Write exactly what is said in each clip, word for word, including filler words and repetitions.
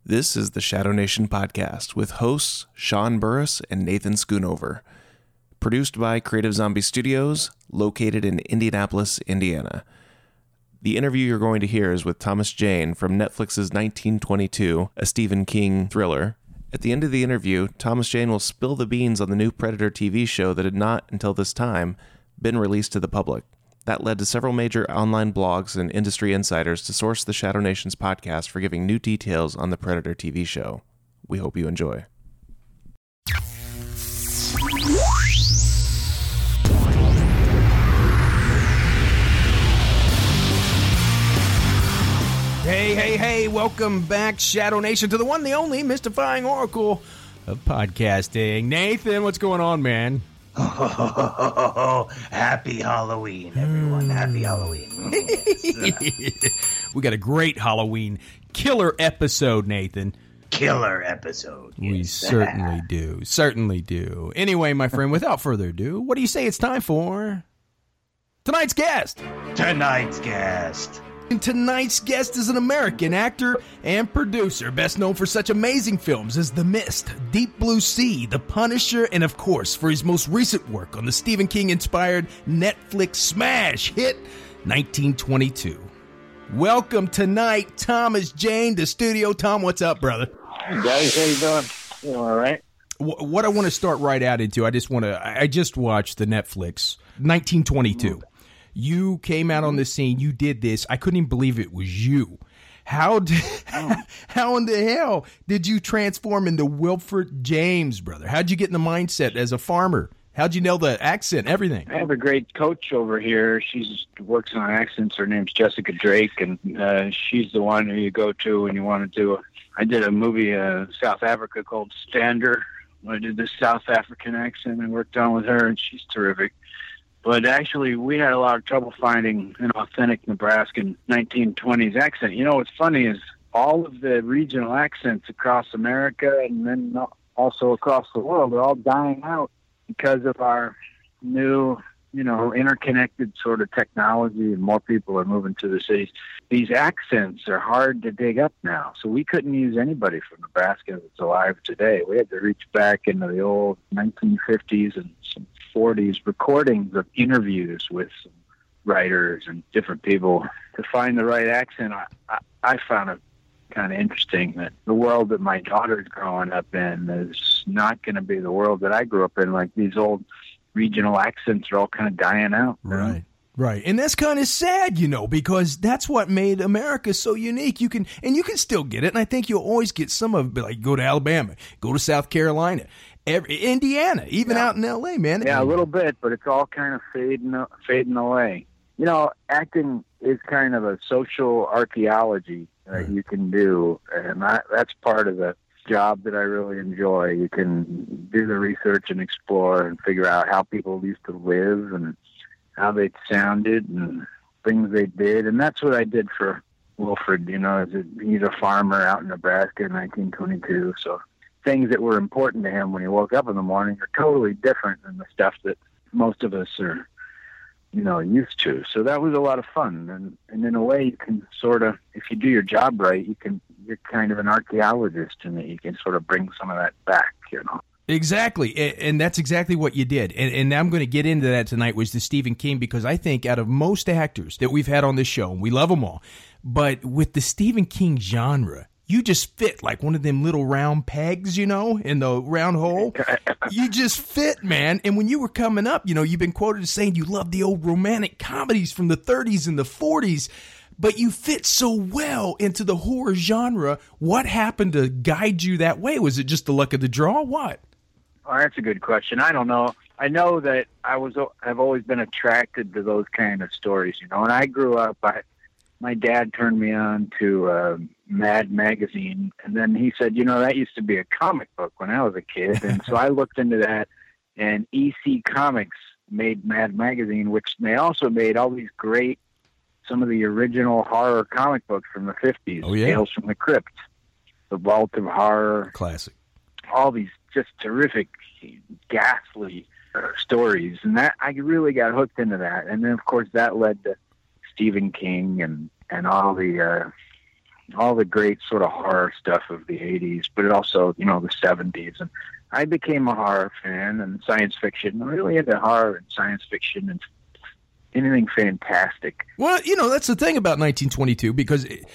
This is the Shadow Nation podcast with hosts Sean Burris and Nathan Schoonover. Produced by Creative Zombie Studios, located in Indianapolis, Indiana. The interview you're going to hear is with Thomas Jane from Netflix's nineteen twenty-two, a Stephen King thriller. At the end of the interview, Thomas Jane will spill the beans on the new Predator T V show that had not, until this time, been released to the public. That led to several major online blogs and industry insiders to source the Shadow Nation's podcast for giving new details on the Predator T V show. We hope you enjoy. Hey, hey, hey, welcome back, Shadow Nation, to the one, the only mystifying oracle of podcasting. Nathan, what's going on, man? Oh, happy Halloween, everyone. Happy Halloween. We got a great Halloween killer episode, Nathan. Killer episode. We yes. certainly do. Certainly do. Anyway, my friend, without further ado, what do you say it's time for tonight's guest? Tonight's guest. And tonight's guest is an American actor and producer, best known for such amazing films as The Mist, Deep Blue Sea, The Punisher, and of course for his most recent work on the Stephen King-inspired Netflix smash hit, nineteen twenty-two. Welcome tonight, Thomas Jane, to studio. Tom, what's up, brother? Hey guys, how you doing? You all right? What I want to start right out into, I just want to, I just watched the Netflix nineteen twenty-two. You came out on the scene. You did this. I couldn't even believe it was you. How did, oh. how in the hell did you transform into Wilford James, brother? How'd you get in the mindset as a farmer? How'd you nail the accent, everything? I have a great coach over here. She works on accents. Her name's Jessica Drake, and uh, she's the one who you go to when you want to do it. I did a movie in uh, South Africa called Stander. I did the South African accent and worked on with her, and she's terrific. But actually, we had a lot of trouble finding an authentic Nebraskan nineteen twenties accent. You know, what's funny is all of the regional accents across America and then also across the world are all dying out because of our new, you know, interconnected sort of technology, and more people are moving to the cities. These accents are hard to dig up now. So we couldn't use anybody from Nebraska that's alive today. We had to reach back into the old nineteen fifties and some forties recordings of interviews with some writers and different people to find the right accent. I, I, I found it kind of interesting that the world that my daughter's growing up in is not going to be the world that I grew up in. Like, these old regional accents are all kind of dying out. Right. Right. And that's kind of sad, you know, because that's what made America so unique. You can, and you can still get it. And I think you'll always get some of it, like go to Alabama, go to South Carolina, every, Indiana, even yeah. out in L A, man. Yeah, a little bit, but it's all kind of fading, fading away. You know, acting is kind of a social archaeology that right. you can do. And I, that's part of the job that I really enjoy. You can do the research and explore and figure out how people used to live and how they sounded and things they did. And that's what I did for Wilford, you know, as a, he's a farmer out in Nebraska in nineteen twenty-two. So things that were important to him when he woke up in the morning are totally different than the stuff that most of us are, you know, used to. So that was a lot of fun. And, and in a way, you can sort of, if you do your job right, you can, you're kind of an archaeologist, and that you can sort of bring some of that back, you know. Exactly, and that's exactly what you did. And, and I'm going to get into that tonight, was the Stephen King, because I think out of most actors that we've had on this show, we love them all, but with the Stephen King genre, you just fit like one of them little round pegs, you know, in the round hole. You just fit, man. And when you were coming up, you know, you've been quoted as saying you love the old romantic comedies from the thirties and the forties, but you fit so well into the horror genre. What happened to guide you that way? Was it just the luck of the draw? What? Oh, that's a good question. I don't know. I know that I was, I've always been attracted to those kind of stories, you know, and I grew up, I, my dad turned me on to uh, Mad Magazine, and then he said, you know, that used to be a comic book when I was a kid. And so I looked into that, and E C Comics made Mad Magazine, which they also made all these great, some of the original horror comic books from the fifties, oh, yeah? Tales from the Crypt, The Vault of Horror. Classic. All these just terrific, ghastly uh, stories. And that I really got hooked into that. And then, of course, that led to Stephen King and, and all the uh, all the great sort of horror stuff of the eighties, but it also, you know, the seventies. And I became a horror fan and science fiction. I'm really into horror and science fiction and anything fantastic. Well, you know, that's the thing about nineteen twenty-two, because it,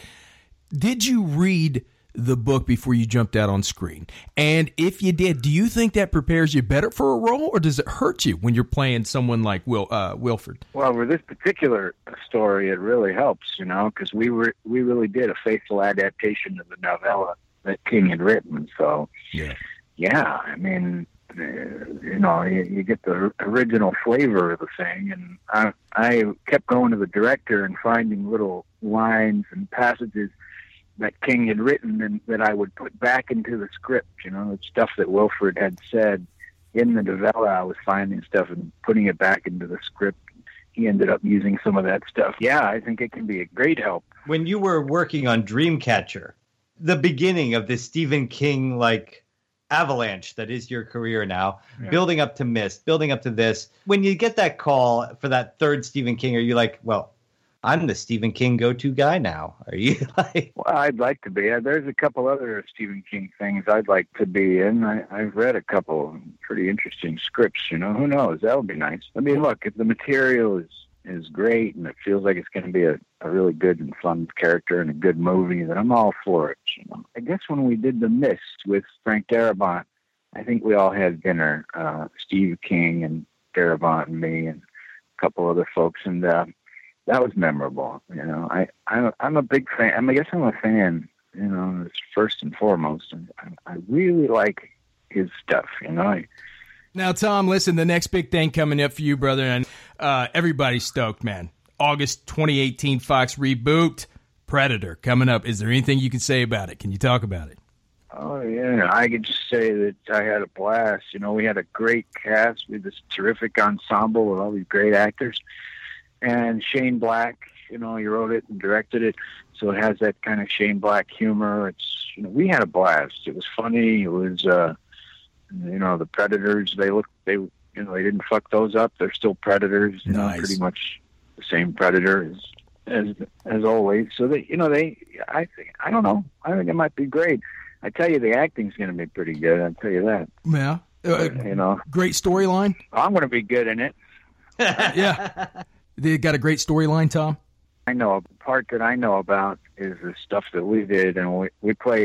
did you read the book before you jumped out on screen? And if you did, do you think that prepares you better for a role, or does it hurt you when you're playing someone like Will uh, Wilford? Well, with this particular story, it really helps, you know, because we were we really did a faithful adaptation of the novella that King had written. So, yeah, yeah, I mean, uh, you know, you, you get the original flavor of the thing, and I I kept going to the director and finding little lines and passages that King had written and that I would put back into the script, you know, the stuff that Wilford had said in the novella. I was finding stuff and putting it back into the script. He ended up using some of that stuff. Yeah, I think it can be a great help. When you were working on Dreamcatcher, the beginning of this Stephen King, like, avalanche that is your career now, yeah. building up to Mist, building up to this, when you get that call for that third Stephen King, are you like, well, I'm the Stephen King go-to guy now? Are you like? Well, I'd like to be. There's a couple other Stephen King things I'd like to be in. I, I've read a couple pretty interesting scripts, you know. Who knows? That would be nice. I mean, look, if the material is, is great and it feels like it's going to be a, a really good and fun character and a good movie, then I'm all for it, you know. I guess when we did The Mist with Frank Darabont, I think we all had dinner, uh, Steve King and Darabont and me and a couple other folks, and uh, that was memorable. You know, I, I, I'm a big fan. I, mean, I guess I'm a fan, you know, first and foremost. And I, I really like his stuff, you know. I, now, Tom, listen, the next big thing coming up for you, brother, and uh, everybody's stoked, man. August twenty eighteen Fox reboot, Predator, coming up. Is there anything you can say about it? Can you talk about it? Oh, yeah. I could just say that I had a blast. You know, we had a great cast. We had this terrific ensemble with all these great actors. And Shane Black, you know, he wrote it and directed it, so it has that kind of Shane Black humor. It's, you know, we had a blast. It was funny. It was, uh, you know, the Predators. They look, they, you know, they didn't fuck those up. They're still Predators. You nice. know, pretty much the same Predator as as as always. So they, you know, they, I think, I don't know. I think it might be great. I tell you, the acting's going to be pretty good. I'll tell you that. Yeah, uh, you know, great storyline. I'm going to be good in it. Yeah. They got a great storyline, Tom? I know. The part that I know about is the stuff that we did, and we, we play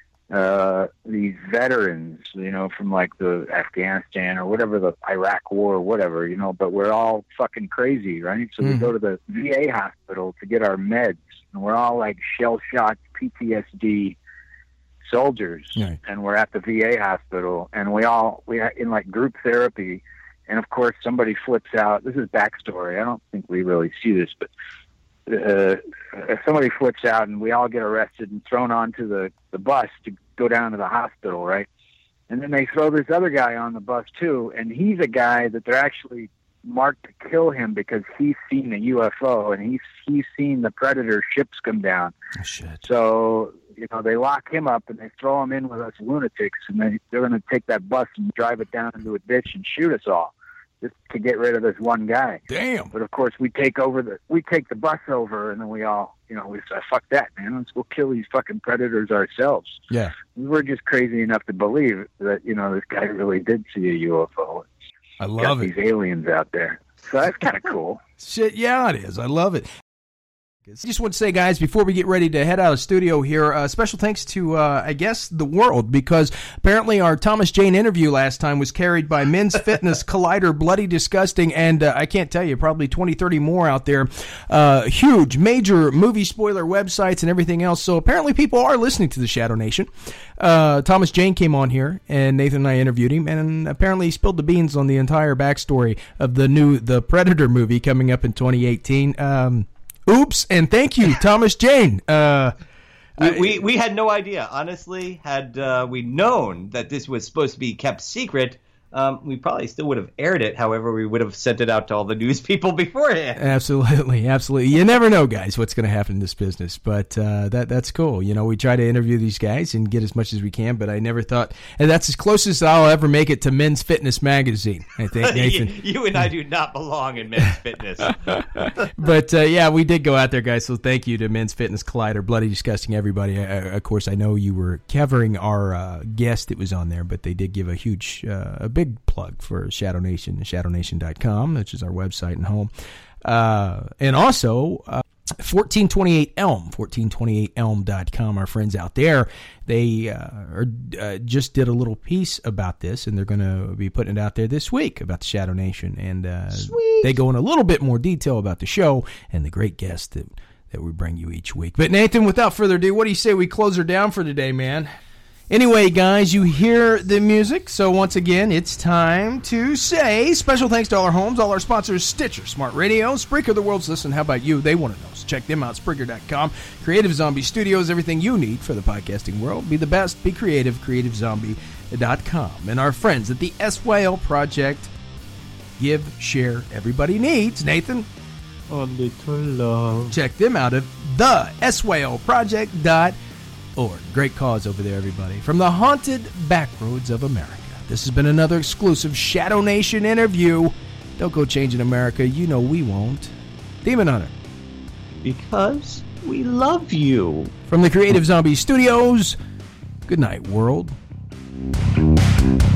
uh, these veterans, you know, from like the Afghanistan or whatever, the Iraq War or whatever, you know, but we're all fucking crazy, right? So mm-hmm. we go to the V A hospital to get our meds, and we're all like shell-shocked P T S D soldiers, right. And we're at the V A hospital, and we all, we are in like group therapy. And, of course, somebody flips out. This is backstory. I don't think we really see this, but uh, somebody flips out, and we all get arrested and thrown onto the, the bus to go down to the hospital, right? And then they throw this other guy on the bus, too, and he's a guy that they're actually marked to kill him because he's seen a U F O, and he's, he's seen the Predator ships come down. Oh, shit. So, you know, they lock him up, and they throw him in with us lunatics, and they, they're going to take that bus and drive it down into a ditch and shoot us all, just to get rid of this one guy. Damn. But of course we take over the we take the bus over, and then we all, you know, we say, fuck that, man. Let's go kill these fucking Predators ourselves. Yeah. We're just crazy enough to believe that, you know, this guy really did see a U F O. I love Got it. These aliens out there. So that's kind of cool. Shit, yeah, it is. I love it. I just want to say, guys, before we get ready to head out of the studio here, uh, special thanks to, uh, I guess, the world, because apparently our Thomas Jane interview last time was carried by Men's Fitness, Collider, Bloody Disgusting, and uh, I can't tell you, probably twenty, thirty more out there. Uh, huge, major movie spoiler websites and everything else. So apparently people are listening to the Shadow Nation. Uh, Thomas Jane came on here, and Nathan and I interviewed him, and apparently he spilled the beans on the entire backstory of the new The Predator movie coming up in twenty eighteen. Um... Oops, and thank you, Thomas Jane. Uh, we, we we had no idea. Honestly, had uh, we known that this was supposed to be kept secret, Um, we probably still would have aired it. However, we would have sent it out to all the news people beforehand. Absolutely, absolutely. You never know, guys, what's going to happen in this business. But uh, that that's cool. You know, we try to interview these guys and get as much as we can. But I never thought, and that's as close as I'll ever make it to Men's Fitness magazine. I think, Nathan. you, you and I do not belong in Men's Fitness. But uh, yeah, we did go out there, guys. So thank you to Men's Fitness Collider, Bloody Disgusting, everybody. Uh, of course, I know you were covering our uh, guest that was on there, but they did give a huge, uh, a big plug for Shadow Nation, shadow nation dot com, which is our website and home. Uh, and also, uh, fourteen twenty-eight Elm, fourteen twenty-eight elm dot com, our friends out there, they uh, are, uh, just did a little piece about this, and they're going to be putting it out there this week about the Shadow Nation. And uh, they go in a little bit more detail about the show and the great guests that, that we bring you each week. But Nathan, without further ado, what do you say we close her down for today, man? Anyway, guys, you hear the music, so once again, it's time to say special thanks to all our homes, all our sponsors, Stitcher, Smart Radio, Spreaker, the world's listen. How about you? They want to know, so check them out, Spreaker dot com. Creative Zombie Studios, everything you need for the podcasting world. Be the best, be creative, creative zombie dot com. And our friends at the S Y L Project, give, share, everybody needs. Nathan? A little love. Check them out at the S Y L project dot com. Or great cause over there, everybody. From the haunted backroads of America, this has been another exclusive Shadow Nation interview. Don't go changing America. You know we won't. Demon Hunter. Because we love you. From the Creative Zombie Studios, good night, world.